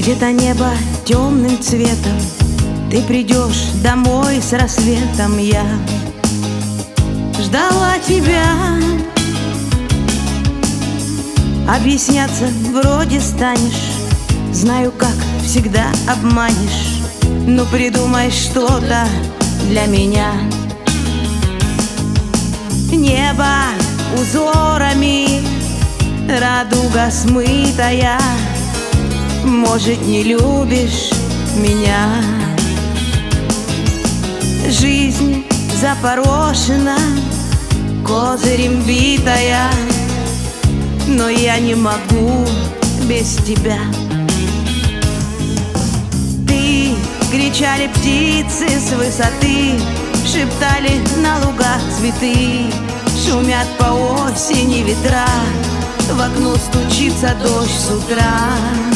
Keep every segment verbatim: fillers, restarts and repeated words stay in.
Где-то небо темным цветом, ты придешь домой с рассветом. Я ждала тебя, объясняться вроде станешь, знаю, как всегда обманешь. Ну придумай что-то для меня. Небо узорами, радуга смытая, может, не любишь меня. Жизнь запорошена, козырем битая, но я не могу без тебя. Ты, кричали птицы с высоты, шептали на лугах цветы, шумят по осени ветра, в окно стучится дождь с утра.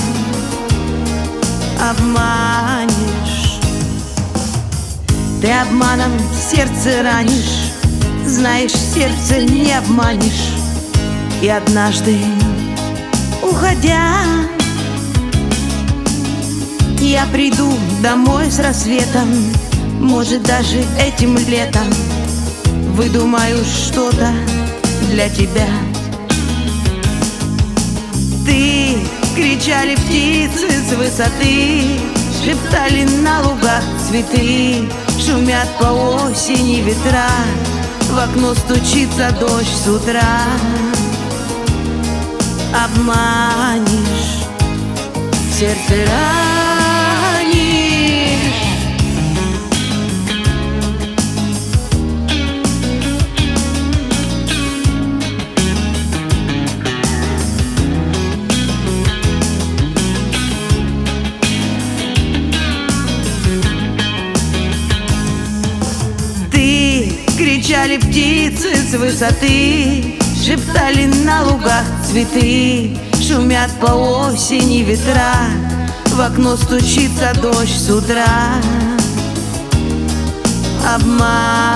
Обманешь, ты обманом сердце ранишь, знаешь, сердце не обманешь. И однажды, уходя, я приду домой с рассветом, может, даже этим летом выдумаю что-то для тебя. Ты, кричали птицы с высоты, шептали на лугах цветы, шумят по осени ветра, в окно стучится дождь с утра. Обманешь, сердце ранишь. Ты, кричали птицы с высоты, шептали на лугах цветы, шумят по осени ветра, в окно стучится дождь с утра. Обман